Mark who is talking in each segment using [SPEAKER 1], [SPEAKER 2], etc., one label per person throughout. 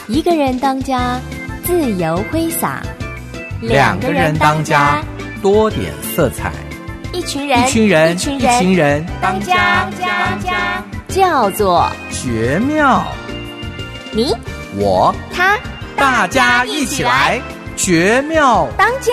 [SPEAKER 1] 一个人当家，自由挥洒；
[SPEAKER 2] 两个人当家，多点色彩；
[SPEAKER 1] 一群人
[SPEAKER 2] 当家，
[SPEAKER 1] 叫做
[SPEAKER 2] 绝妙。
[SPEAKER 1] 你
[SPEAKER 2] 我
[SPEAKER 1] 他，
[SPEAKER 2] 大家一起来绝妙
[SPEAKER 1] 当家。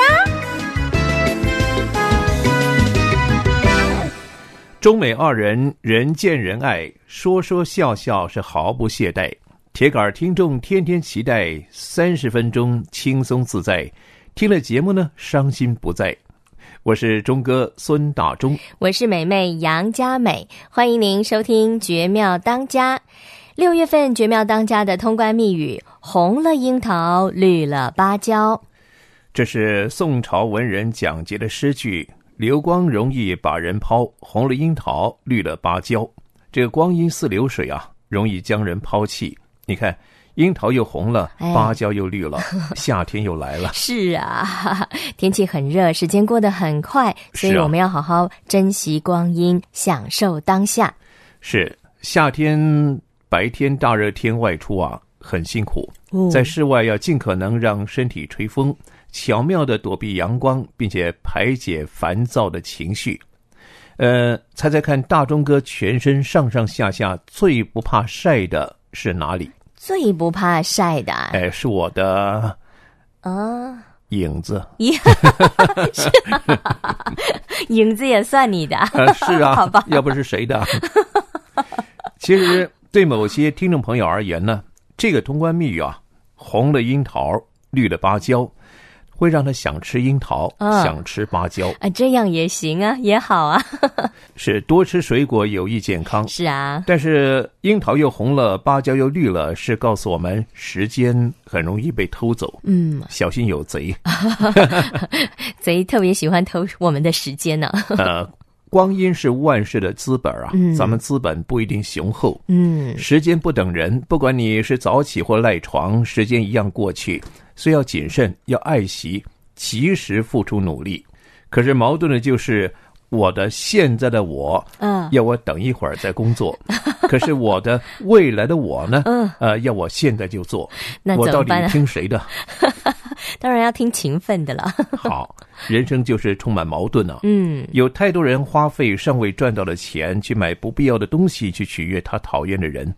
[SPEAKER 3] 中美二人人见人爱，说说笑笑是毫不懈怠。铁杆听众天天期待30分钟轻松自在，听了节目呢，伤心不在。我是钟哥孙大中，
[SPEAKER 1] 我是美妹杨佳美，欢迎您收听绝妙当家。6月份绝妙当家的通关密语：红了樱桃，绿了芭蕉。
[SPEAKER 3] 这是宋朝文人蒋捷的诗句。流光容易把人抛，红了樱桃，绿了芭蕉。这个光阴似流水啊，容易将人抛弃。你看，樱桃又红了，芭蕉又绿了，夏天又来了。
[SPEAKER 1] 是啊，天气很热，时间过得很快，所以我们要好好珍惜光阴，享受当下。
[SPEAKER 3] 是，夏天白天大热天外出啊，很辛苦。在室外要尽可能让身体吹风，巧妙地躲避阳光，并且排解烦躁的情绪。猜猜看，大钟哥全身上上下下最不怕晒的是哪里？
[SPEAKER 1] 最不怕晒的
[SPEAKER 3] 是我的影子。
[SPEAKER 1] 是影子也算你的
[SPEAKER 3] 是啊，
[SPEAKER 1] 好吧，
[SPEAKER 3] 要不是谁的？其实对某些听众朋友而言呢，这个通关密语啊，红了樱桃，绿了芭蕉，会让他想吃樱桃，想吃芭蕉
[SPEAKER 1] 啊，这样也行啊，也好啊。
[SPEAKER 3] 是，多吃水果有益健康。
[SPEAKER 1] 是啊，
[SPEAKER 3] 但是樱桃又红了，芭蕉又绿了，是告诉我们时间很容易被偷走。小心有贼。
[SPEAKER 1] 贼特别喜欢偷我们的时间呢。
[SPEAKER 3] 光阴是万事的资本啊，咱们资本不一定雄厚。时间不等人，不管你是早起或赖床，时间一样过去，所以要谨慎，要爱惜，及时付出努力。可是矛盾的就是我的现在的我，要我等一会儿再工作，可是我的未来的我呢，要我现在就做，
[SPEAKER 1] 那
[SPEAKER 3] 我到底听谁的？
[SPEAKER 1] 当然要听勤奋的了。
[SPEAKER 3] 好，人生就是充满矛盾啊。有太多人花费尚未赚到的钱去买不必要的东西，去取悦他讨厌的人。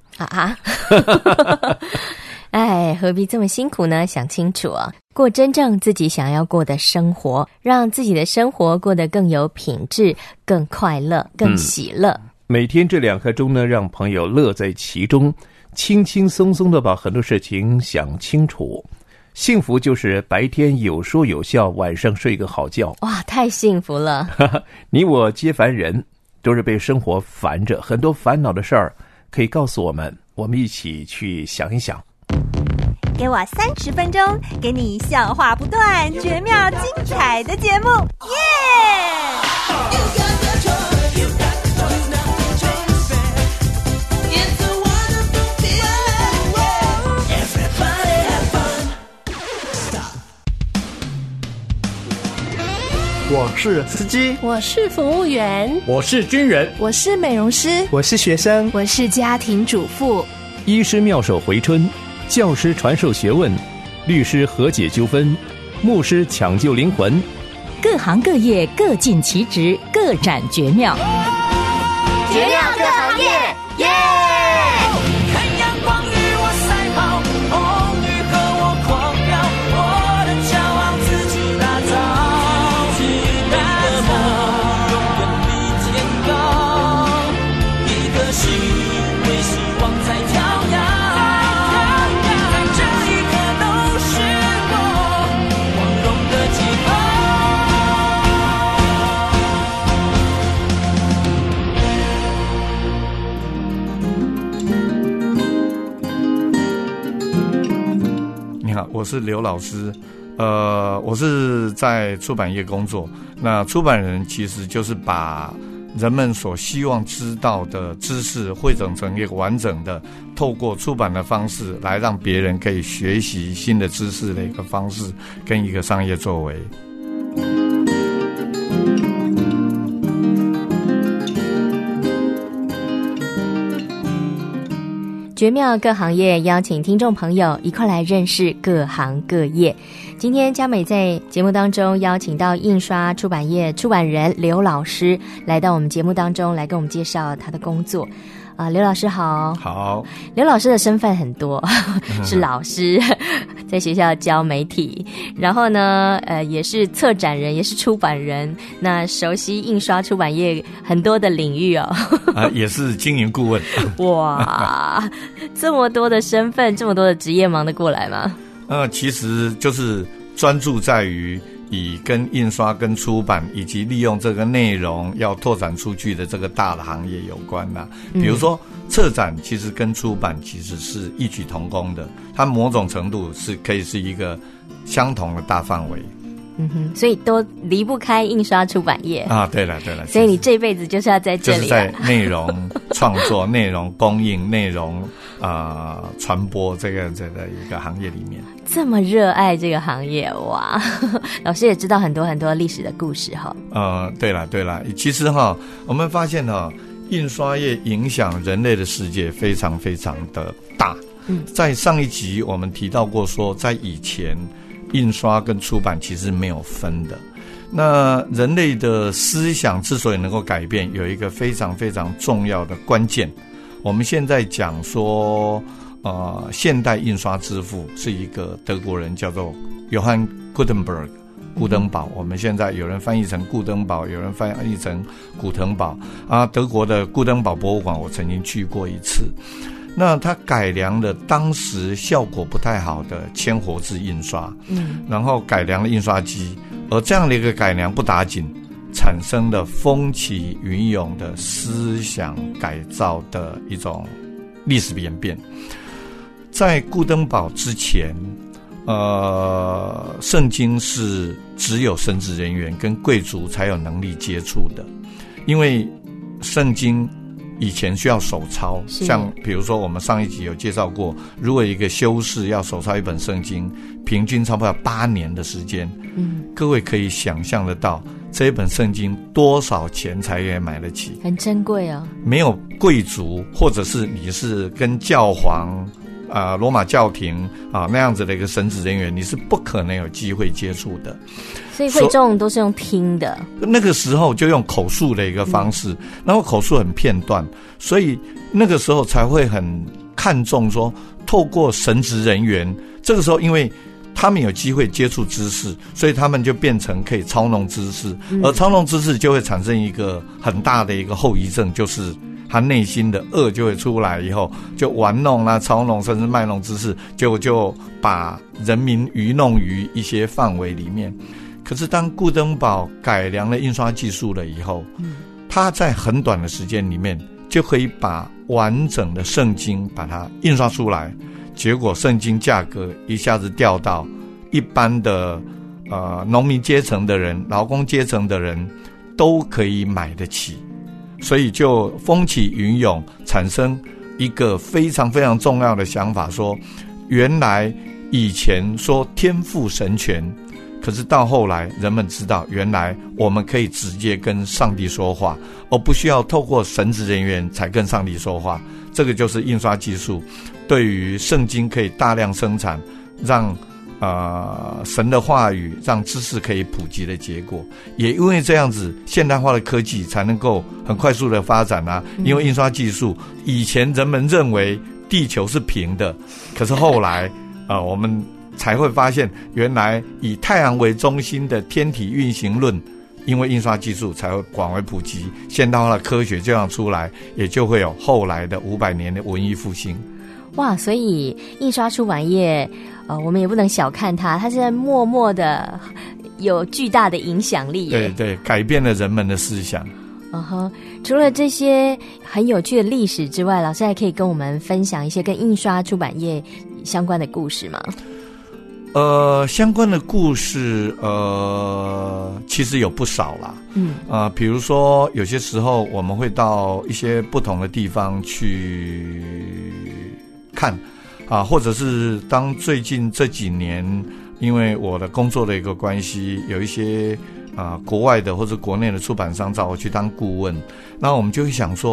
[SPEAKER 1] 哎，何必这么辛苦呢？想清楚啊，过真正自己想要过的生活，让自己的生活过得更有品质，更快乐，更喜乐。
[SPEAKER 3] 每天这2刻钟呢，让朋友乐在其中，轻轻松松的把很多事情想清楚。幸福就是白天有说有笑，晚上睡个好觉。
[SPEAKER 1] 哇，太幸福了。
[SPEAKER 3] 你我皆凡人，都是被生活烦着，很多烦恼的事儿可以告诉我们，我们一起去想一想。
[SPEAKER 4] 给我30分钟，给你笑话不断，绝妙精彩的节目，耶！
[SPEAKER 5] 我是司机，
[SPEAKER 6] 我是服务员，
[SPEAKER 5] 我是军人，
[SPEAKER 6] 我是美容师，
[SPEAKER 5] 我是学生，
[SPEAKER 6] 我是家庭主妇。
[SPEAKER 3] 医师妙手回春，教师传授学问，律师和解纠纷，牧师抢救灵魂，
[SPEAKER 7] 各行各业各尽其职，各展绝妙。
[SPEAKER 1] 绝妙各行业，耶！
[SPEAKER 8] 看阳光与我赛跑，风雨和我狂飙，我的骄傲自己打造。你的梦永远比天高，一颗心为希望在跳跃，在这一刻都是我光荣的记号。
[SPEAKER 5] 你好，我是刘老师。我是在出版业工作。那出版人其实就是把人们所希望知道的知识汇整成一个完整的，透过出版的方式来让别人可以学习新的知识的一个方式跟一个商业作为。
[SPEAKER 1] 绝绝妙各行业，邀请听众朋友一块来认识各行各业。今天嘉美在节目当中邀请到印刷出版业出版人刘老师来到我们节目当中，来跟我们介绍他的工作。刘老师好。
[SPEAKER 5] 好。
[SPEAKER 1] 刘老师的身份很多，是老师，在学校教媒体，然后呢也是策展人，也是出版人，那熟悉印刷出版业很多的领域哦。
[SPEAKER 5] 也是经营顾问。
[SPEAKER 1] 哇，这么多的身份，这么多的职业，忙得过来吗？
[SPEAKER 5] 其实就是专注在于以跟印刷跟出版以及利用这个内容要拓展出去的这个大的行业有关啦。比如说策展其实跟出版其实是异曲同工的，它某种程度是可以是一个相同的大范围。
[SPEAKER 1] 所以都离不开印刷出版业啊。
[SPEAKER 5] 对了，
[SPEAKER 1] 所以你这辈子就是要在这里，
[SPEAKER 5] 就是在内容创作、内容供应、内容传播这样子的一个行业里面。
[SPEAKER 1] 这么热爱这个行业，哇！老师也知道很多很多历史的故事哈。
[SPEAKER 5] 对了，其实我们发现印刷业影响人类的世界非常非常的大。在上一集我们提到过说，在以前印刷跟出版其实没有分的。那人类的思想之所以能够改变，有一个非常非常重要的关键。我们现在讲说现代印刷之父是一个德国人，叫做约翰古登堡。我们现在有人翻译成顾登堡，有人翻译成古腾堡德国的顾登堡博物馆我曾经去过一次。那他改良了当时效果不太好的铅活字印刷，然后改良了印刷机，而这样的一个改良不打紧，产生了风起云涌的思想改造的一种历史演变。在顾登堡之前，圣经是只有神职人员跟贵族才有能力接触的，因为圣经以前需要手抄，像比如说我们上一集有介绍过，如果一个修士要手抄一本圣经，平均差不多8年的时间。各位可以想象得到这一本圣经多少钱才可以买得起，
[SPEAKER 1] 很珍贵哦。没
[SPEAKER 5] 有贵族，或者是你是跟教皇罗马教廷那样子的一个神职人员，你是不可能有机会接触的。
[SPEAKER 1] 所以会众都是用听的，
[SPEAKER 5] 那个时候就用口述的一个方式，然后口述很片段，所以那个时候才会很看重说透过神职人员，这个时候因为他们有机会接触知识，所以他们就变成可以操弄知识，而操弄知识就会产生一个很大的一个后遗症，就是他内心的恶就会出来，以后就玩弄操弄甚至卖弄知识，就把人民愚弄于一些范围里面。可是当顾登堡改良了印刷技术了以后，他在很短的时间里面就可以把完整的圣经把它印刷出来，结果圣经价格一下子掉到一般的农民阶层的人、劳工阶层的人都可以买得起，所以就风起云涌，产生一个非常非常重要的想法，说原来以前说天父神权，可是到后来人们知道，原来我们可以直接跟上帝说话，而不需要透过神职人员才跟上帝说话。这个就是印刷技术对于圣经可以大量生产，让神的话语，让知识可以普及的结果。也因为这样子，现代化的科技才能够很快速的发展因为印刷技术，以前人们认为地球是平的，可是后来我们才会发现，原来以太阳为中心的天体运行论，因为印刷技术才会广为普及，现代化的科学这样出来，也就会有后来的500年的文艺复兴。
[SPEAKER 1] 哇，所以印刷出版业我们也不能小看它，它现在默默的有巨大的影响力耶。
[SPEAKER 5] 对，改变了人们的思想。
[SPEAKER 1] 除了这些很有趣的历史之外，老师还可以跟我们分享一些跟印刷出版业相关的故事吗？
[SPEAKER 5] 相关的故事其实有不少啦。比如说有些时候我们会到一些不同的地方去看或者是当最近这几年因为我的工作的一个关系，有一些国外的或者国内的出版商找我去当顾问，那我们就会想说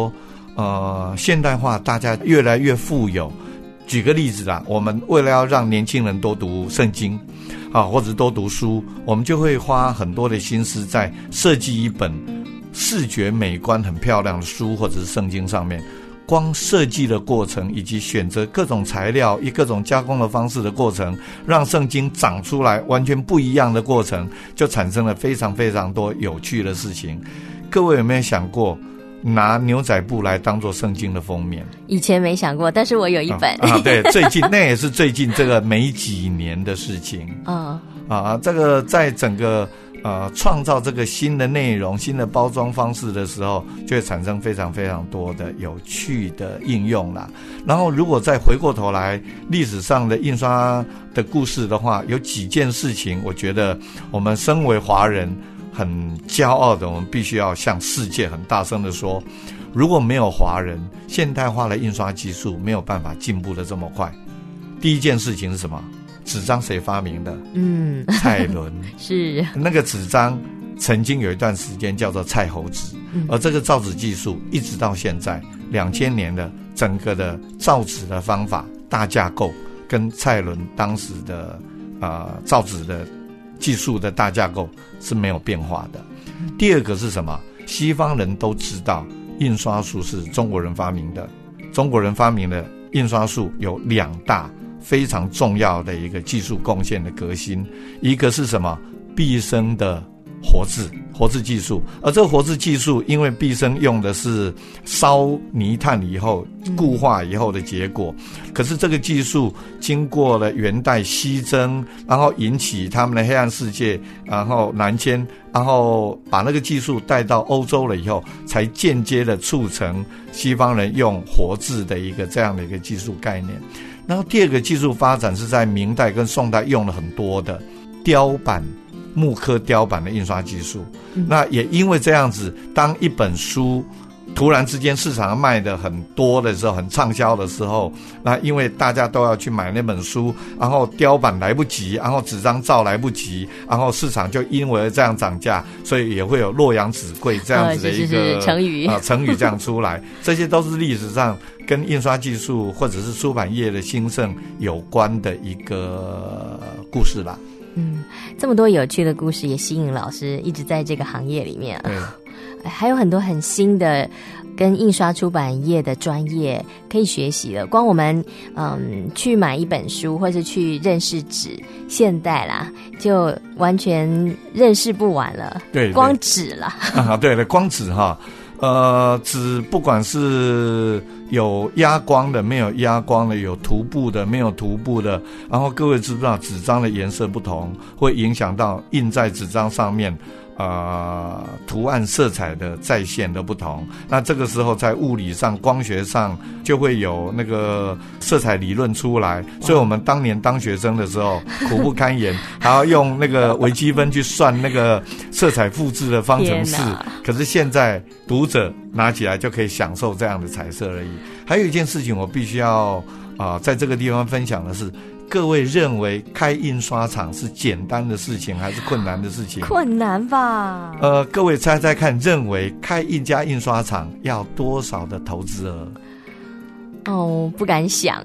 [SPEAKER 5] 现代化大家越来越富有。举个例子啦，我们为了要让年轻人多读圣经或者多读书，我们就会花很多的心思在设计一本视觉美观很漂亮的书或者是圣经上面。光设计的过程以及选择各种材料以各种加工的方式的过程，让圣经长出来完全不一样的过程，就产生了非常非常多有趣的事情。各位有没有想过拿牛仔布来当做圣经的封面？
[SPEAKER 1] 以前没想过，但是我有一本
[SPEAKER 5] 对，最近那也是最近这个没几年的事情这个在整个创造这个新的内容新的包装方式的时候，就会产生非常非常多的有趣的应用啦。然后如果再回过头来历史上的印刷的故事的话，有几件事情我觉得我们身为华人很骄傲的，我们必须要向世界很大声的说，如果没有华人，现代化的印刷技术没有办法进步的这么快。第一件事情是什么？纸张谁发明的？蔡伦。是那个纸张曾经有一段时间叫做蔡侯纸，而这个造纸技术一直到现在2000年的整个的造纸的方法大架构跟蔡伦当时的造纸的技术的大架构是没有变化的。第二个是什么？西方人都知道印刷术是中国人发明的，中国人发明的印刷术有2大非常重要的一个技术贡献的革新，一个是什么？毕生的活字技术。而这个活字技术因为毕生用的是烧泥炭以后固化以后的结果，可是这个技术经过了元代西征，然后引起他们的黑暗世界，然后南迁，然后把那个技术带到欧洲了以后，才间接的促成西方人用活字的一个这样的一个技术概念。然后第二个技术发展是在明代跟宋代用了很多的雕版木刻雕版的印刷技术。那也因为这样子，当一本书突然之间市场卖的很多的时候，很畅销的时候，那因为大家都要去买那本书，然后雕版来不及，然后纸张造来不及，然后市场就因为这样涨价，所以也会有洛阳纸贵这样子的一个
[SPEAKER 1] 成语
[SPEAKER 5] 成语这样出来。这些都是历史上跟印刷技术或者是出版业的兴盛有关的一个故事啦。
[SPEAKER 1] 这么多有趣的故事也吸引老师一直在这个行业里面还有很多很新的跟印刷出版业的专业可以学习了。光我们去买一本书或是去认识纸，现代啦就完全认识不完了。对，光纸啦
[SPEAKER 5] 对了，光纸纸不管是有压光的没有压光的，有涂布的没有涂布的，然后各位知不知道纸张的颜色不同会影响到印在纸张上面图案色彩的再现的不同。那这个时候在物理上光学上就会有那个色彩理论出来，所以我们当年当学生的时候苦不堪言，还要用那个微积分去算那个色彩复制的方程式。可是现在读者拿起来就可以享受这样的彩色而已。还有一件事情我必须要在这个地方分享的是，各位认为开印刷厂是简单的事情还是困难的事情？
[SPEAKER 1] 困难吧。
[SPEAKER 5] 各位猜猜看，认为开一家印刷厂要多少的投资额？
[SPEAKER 1] 不敢想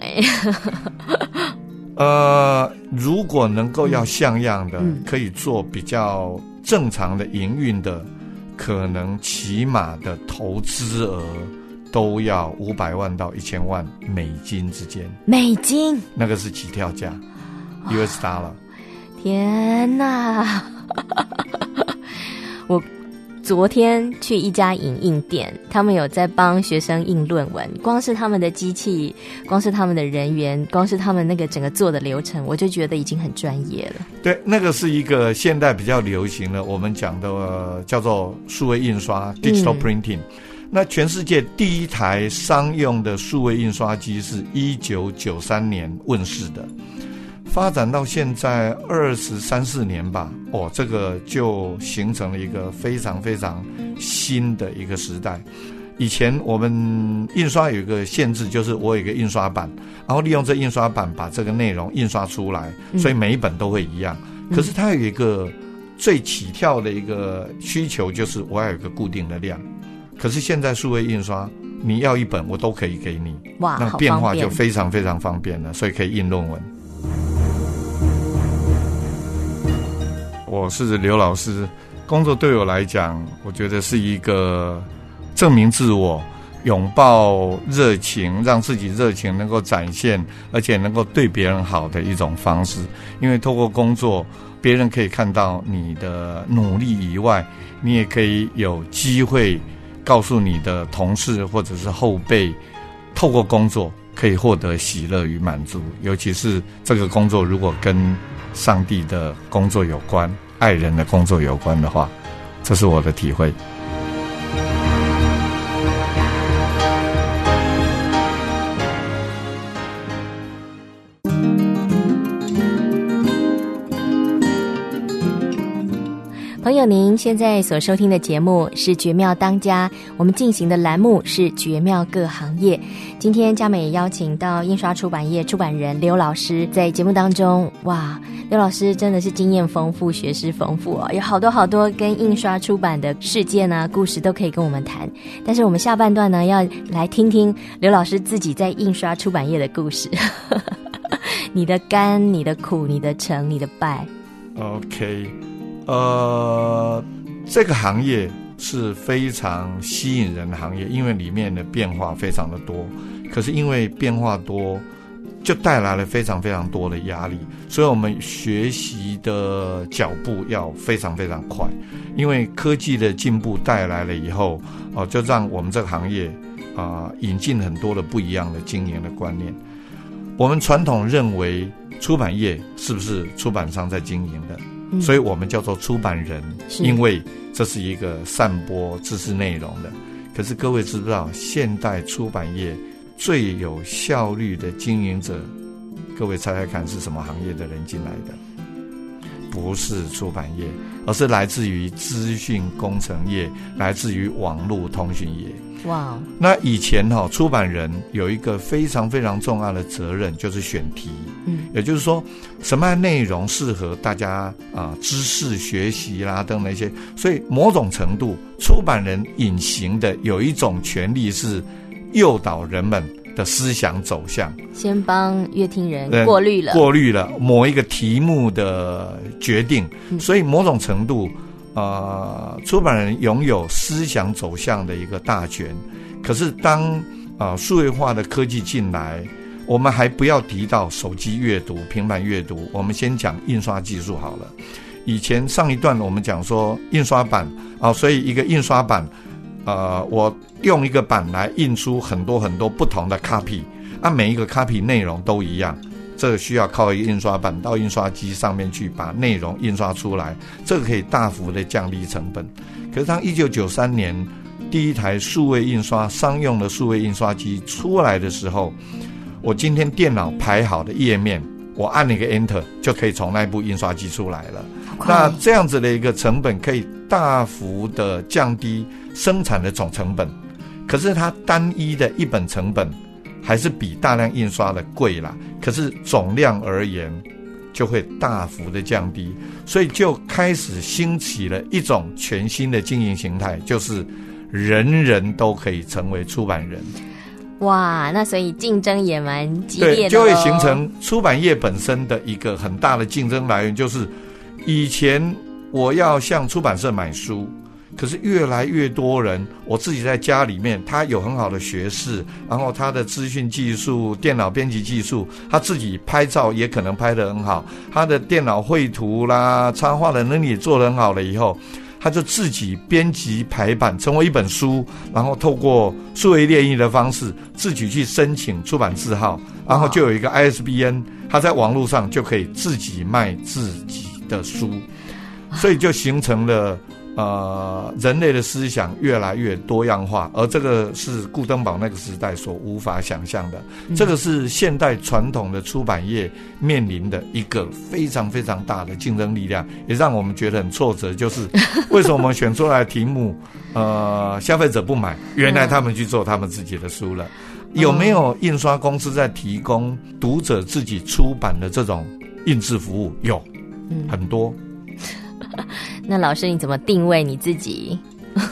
[SPEAKER 5] 如果能够要像样的可以做比较正常的营运的，可能起码的投资额都要500万到1000万美金之间。美金？那个是起跳价，US dollar。
[SPEAKER 1] 天哪！我昨天去一家影印店，他们有在帮学生印论文，光是他们的机器，光是他们的人员，光是他们那个整个做的流程，我就觉得已经很专业了。
[SPEAKER 5] 对，那个是一个现代比较流行的，我们讲的叫做数位印刷 digital printing。那全世界第一台商用的数位印刷机是1993年问世的，发展到现在23-24年吧，这个就形成了一个非常非常新的一个时代。以前我们印刷有一个限制，就是我有一个印刷版，然后利用这印刷版把这个内容印刷出来，所以每一本都会一样。可是它有一个最起跳的一个需求，就是我要有一个固定的量。可是现在数位印刷你要一本我都可以给你。
[SPEAKER 1] 哇，
[SPEAKER 5] 那变化就非常非常方便了，所以可以印论文。我是刘老师，工作对我来讲，我觉得是一个证明自我、拥抱热情，让自己热情能够展现，而且能够对别人好的一种方式。因为透过工作，别人可以看到你的努力以外，你也可以有机会告诉你的同事或者是后辈，透过工作可以获得喜乐与满足。尤其是这个工作如果跟上帝的工作有关，爱人的工作有关的话，这是我的体会。
[SPEAKER 1] 朋友，您现在所收听的节目是《绝妙当家》，我们进行的栏目是《绝妙各行业》。今天嘉美邀请到印刷出版业出版人刘老师，在节目当中，哇，刘老师真的是经验丰富、学识丰富哦，有好多跟印刷出版的事件啊、故事都可以跟我们谈。但是我们下半段呢，要来听听刘老师自己在印刷出版业的故事，你的甘、你的苦、你的成、你的败。
[SPEAKER 5] OK。这个行业是非常吸引人的行业，因为里面的变化非常的多。可是因为变化多，就带来了非常非常多的压力，所以我们学习的脚步要非常非常快。因为科技的进步带来了以后，就让我们这个行业引进很多的不一样的经营的观念。我们传统认为出版业是不是出版商在经营的？所以我们叫做出版人，因为这是一个散播知识内容的。可是各位知不知道，现代出版业最有效率的经营者，各位猜猜看是什么行业的人进来的？不是出版业，而是来自于资讯工程业，来自于网络通讯业。
[SPEAKER 1] 哇！
[SPEAKER 5] 那以前出版人有一个非常非常重要的责任，就是选题。也就是说，什么样的内容适合大家知识学习啦等等一些。所以某种程度，出版人隐形的有一种权利是诱导人们的思想走向，
[SPEAKER 1] 先帮阅听人过滤了
[SPEAKER 5] 某一个题目的决定。所以某种程度出版人拥有思想走向的一个大权。可是当数位化的科技进来，我们还不要提到手机阅读、平板阅读，我们先讲印刷技术好了。以前上一段我们讲说印刷版所以一个印刷版我用一个版来印出很多很多不同的 copy， 每一个 copy 内容都一样，这个需要靠一个印刷版到印刷机上面去把内容印刷出来，这个可以大幅的降低成本。可是当1993年第一台数位印刷商用的数位印刷机出来的时候，我今天电脑排好的页面，我按一个 Enter 就可以从那部印刷机出来了。那这样子的一个成本可以大幅的降低生产的总成本，可是它单一的一本成本还是比大量印刷的贵啦，可是总量而言就会大幅的降低。所以就开始兴起了一种全新的经营形态，就是人人都可以成为出版人。
[SPEAKER 1] 哇，那所以竞争也蛮激烈的
[SPEAKER 5] 对，就会形成出版业本身的一个很大的竞争来源。就是以前我要向出版社买书，可是越来越多人，我自己在家里面，他有很好的学识，然后他的资讯技术、电脑编辑技术，他自己拍照也可能拍得很好，他的电脑绘图啦、插画的能力也做得很好了以后，他就自己编辑排版成为一本书，然后透过数位列印的方式自己去申请出版字号，然后就有一个 ISBN， 他在网络上就可以自己卖自己的书。所以就形成了人类的思想越来越多样化，而这个是顾登堡那个时代所无法想象的。这个是现代传统的出版业面临的一个非常非常大的竞争力量，也让我们觉得很挫折，就是为什么我们选出来的题目消费者不买，原来他们去做他们自己的书了。有没有印刷公司在提供读者自己出版的这种印制服务？有，很多。
[SPEAKER 1] 那老师你怎么定位你自己？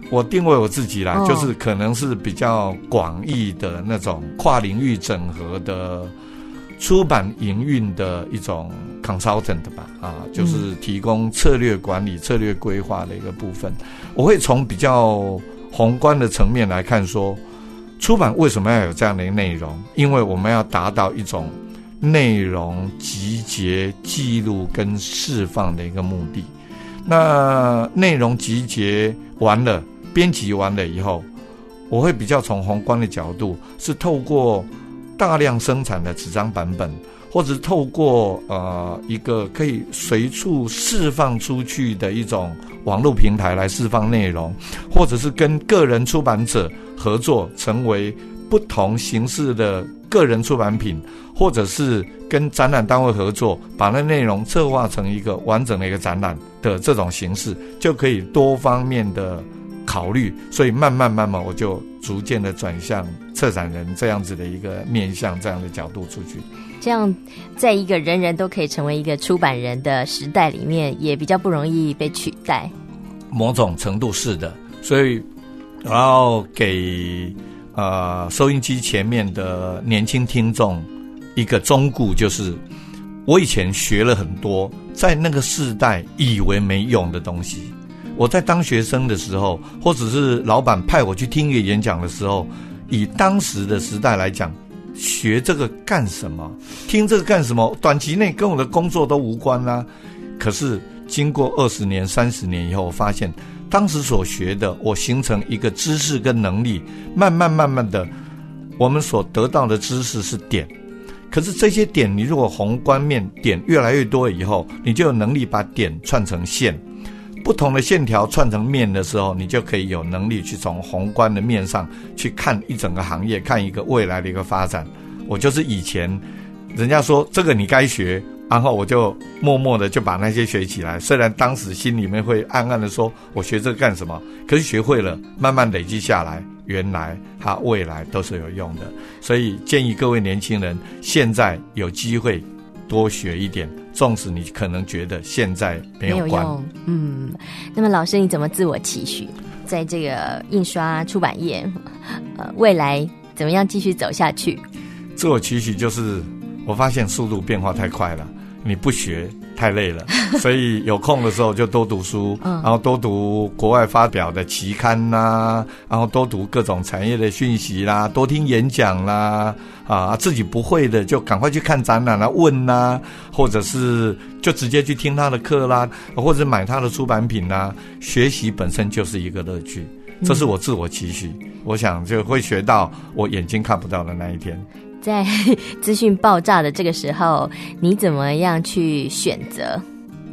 [SPEAKER 5] 我定位我自己啦，就是可能是比较广义的那种跨领域整合的出版营运的一种 consultant 吧，就是提供策略管理、策略规划的一个部分。我会从比较宏观的层面来看说，出版为什么要有这样的内容？因为我们要达到一种内容集结、记录跟释放的一个目的。那内容集结完了，编辑完了以后，我会比较从宏观的角度，是透过大量生产的纸张版本，或者是透过一个可以随处释放出去的一种网络平台来释放内容，或者是跟个人出版者合作，成为不同形式的个人出版品，或者是跟展览单位合作，把那内容策划成一个完整的一个展览的这种形式，就可以多方面的考虑。所以慢慢我就逐渐的转向策展人这样子的一个面向，这样的角度出去。
[SPEAKER 1] 这样在一个人人都可以成为一个出版人的时代里面，也比较不容易被取代。
[SPEAKER 5] 某种程度是的，所以我要给收音机前面的年轻听众一个忠告，就是我以前学了很多在那个世代以为没用的东西。我在当学生的时候，或者是老板派我去听一个演讲的时候，以当时的时代来讲，学这个干什么？听这个干什么？短期内跟我的工作都无关啦。可是经过20年、30年以后，我发现当时所学的，我形成一个知识跟能力，慢慢的，我们所得到的知识是点。可是这些点，你如果宏观面点越来越多以后，你就有能力把点串成线。不同的线条串成面的时候，你就可以有能力去从宏观的面上去看一整个行业，看一个未来的一个发展。我就是以前人家说这个你该学，然后我就默默的就把那些学起来，虽然当时心里面会暗暗的说我学这个干什么，可是学会了，慢慢累积下来，原来它未来都是有用的。所以建议各位年轻人现在有机会多学一点，纵使你可能觉得现在没有关。
[SPEAKER 1] 那么老师你怎么自我期许在这个印刷出版业未来怎么样继续走下去？
[SPEAKER 5] 自我期许就是我发现速度变化太快了，你不学太累了，所以有空的时候就多读书，然后多读国外发表的期刊啦，然后多读各种产业的讯息啦，多听演讲啦，自己不会的就赶快去看展览啦，问啦，或者是就直接去听他的课啦，或者买他的出版品啦。学习本身就是一个乐趣，这是我自我期许，我想就会学到我眼睛看不到的那一天。
[SPEAKER 1] 在资讯爆炸的这个时候，你怎么样去选择？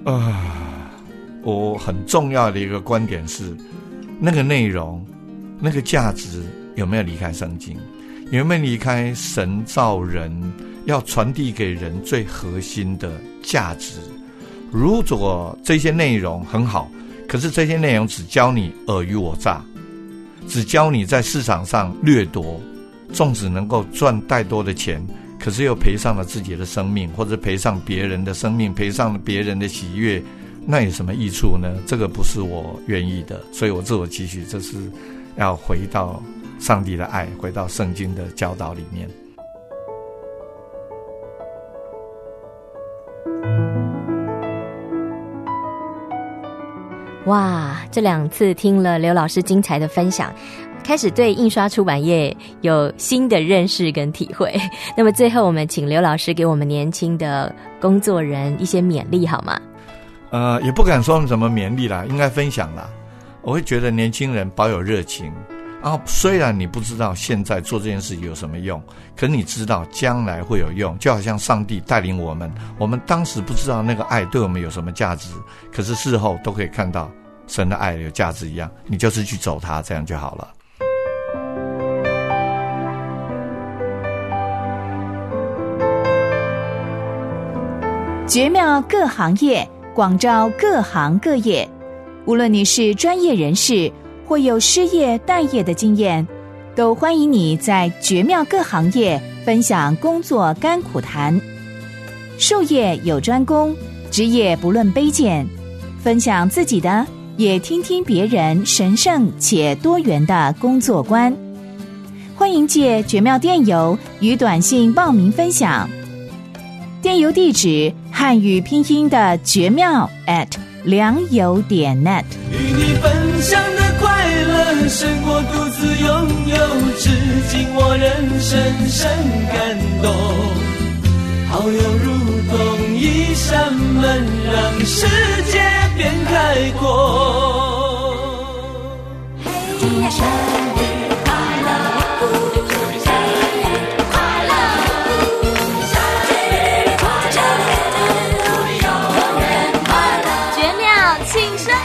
[SPEAKER 5] 我很重要的一个观点是，那个内容、那个价值有没有离开圣经，有没有离开神造人要传递给人最核心的价值。如果这些内容很好，可是这些内容只教你尔虞我诈，只教你在市场上掠夺，纵使能够赚太多的钱，可是又赔上了自己的生命，或者赔上别人的生命，赔上了别人的喜悦，那有什么益处呢？这个不是我愿意的。所以我自我期许，这是要回到上帝的爱，回到圣经的教导里面。
[SPEAKER 1] 哇，这2次听了刘老师精彩的分享，开始对印刷出版业有新的认识跟体会。那么最后我们请刘老师给我们年轻的工作人一些勉励好吗？
[SPEAKER 5] 也不敢说什么勉励啦，应该分享啦。我会觉得年轻人保有热情，然后虽然你不知道现在做这件事有什么用，可是你知道将来会有用。就好像上帝带领我们当时不知道那个爱对我们有什么价值，可是事后都可以看到神的爱有价值一样，你就是去走它，这样就好了。
[SPEAKER 7] 绝妙各行业，广招各行各业。无论你是专业人士或有失业待业的经验，都欢迎你在绝妙各行业分享工作甘苦谈。术业有专攻，职业不论卑贱，分享自己的也听听别人神圣且多元的工作观。欢迎借绝妙电邮与短信报名分享。电邮地址汉语拼音的绝妙@良友.net。
[SPEAKER 8] 与你分享的快乐胜过独自拥有，至今我仍深深感动。好友如同一扇门，让世界变开阔。生日快乐，生日快乐，生日快乐，祝你永远快乐。
[SPEAKER 4] 绝妙庆生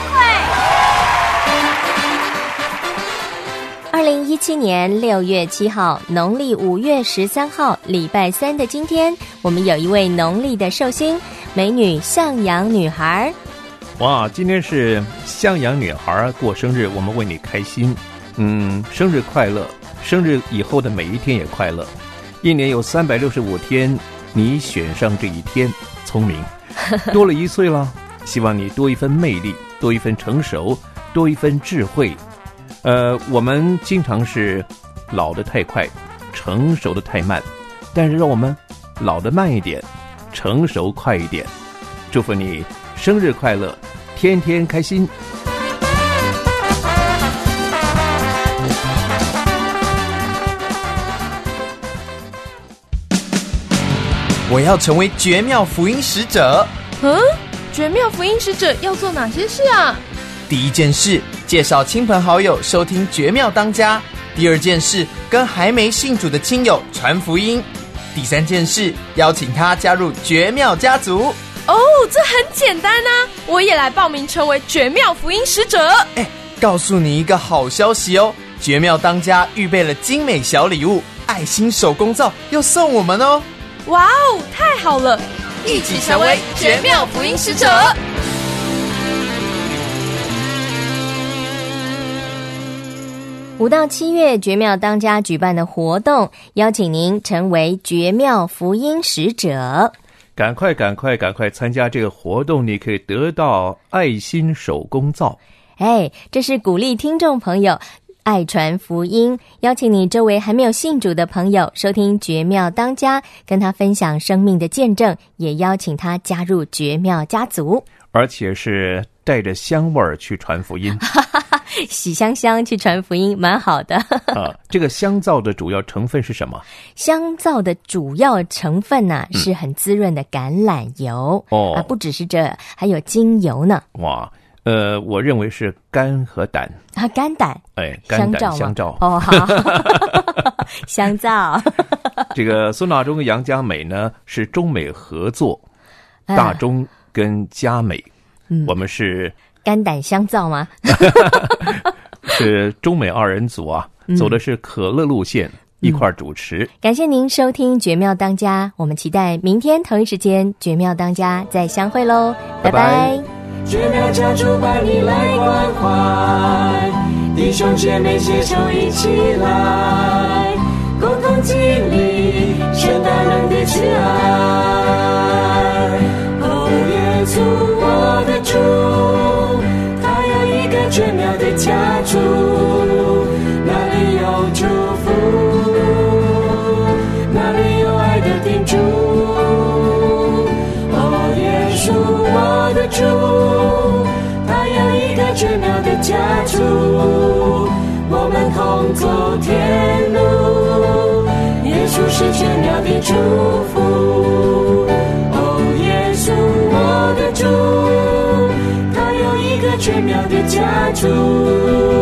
[SPEAKER 4] 会。
[SPEAKER 1] 2017年6月7号，农历5月13号，礼拜三的今天，我们有一位农历的寿星，美女向阳女孩。
[SPEAKER 3] 哇，今天是向阳女孩过生日，我们为你开心。生日快乐，生日以后的每一天也快乐。一年有365天，你选上这一天，聪明，多了1岁了。希望你多一分魅力，多一分成熟，多一分智慧。我们经常是老得太快，成熟得太慢，但是让我们老得慢一点，成熟快一点。祝福你生日快乐，天天开心。
[SPEAKER 2] 我要成为绝妙福音使者。
[SPEAKER 6] 绝妙福音使者要做哪些事啊？
[SPEAKER 2] 第一件事，介绍亲朋好友收听绝妙当家。第二件事，跟还没信主的亲友传福音。第三件事，邀请他加入绝妙家族。
[SPEAKER 6] 哦，这很简单啊！我也来报名成为绝妙福音使者。
[SPEAKER 2] 告诉你一个好消息哦，绝妙当家预备了精美小礼物，爱心手工皂要送我们哦。
[SPEAKER 6] 哇哦，太好了！一起成为绝妙福音使者。
[SPEAKER 1] 5到7月绝妙当家举办的活动，邀请您成为绝妙福音使者。
[SPEAKER 3] 赶快参加这个活动，你可以得到爱心手工皂。
[SPEAKER 1] 这是鼓励听众朋友爱传福音，邀请你周围还没有信主的朋友收听绝妙当家，跟他分享生命的见证，也邀请他加入绝妙家族，
[SPEAKER 3] 而且是带着香味儿去传福音。
[SPEAKER 1] 喜香香去传福音，蛮好的。
[SPEAKER 3] 这个香皂的主要成分是什么？
[SPEAKER 1] 香皂的主要成分是很滋润的橄榄油。不只是这，还有精油呢。哇，
[SPEAKER 3] 我认为是肝和胆。
[SPEAKER 1] 肝胆。
[SPEAKER 3] 肝胆香皂。
[SPEAKER 1] 好。香皂。
[SPEAKER 3] 这个孙大中跟杨佳美呢是中美合作，大中跟佳美，我们是
[SPEAKER 1] 肝胆香皂吗？
[SPEAKER 3] 是中美2人组啊，走的是可乐路线，一块主持。
[SPEAKER 1] 感谢您收听绝妙当家，我们期待明天同一时间绝妙当家再相会咯，拜拜。
[SPEAKER 8] 绝妙家族把你来关怀，弟兄姐妹携手一起来，共同经历神大能的慈爱。耶稣我的主，他有一个绝妙的家族，那里有祝福，那里有爱的叮嘱。耶稣我的主，他有一个绝妙的家族，我们同走天路，耶稣是绝妙的祝福。耶稣我的主，他有一个绝妙的家族。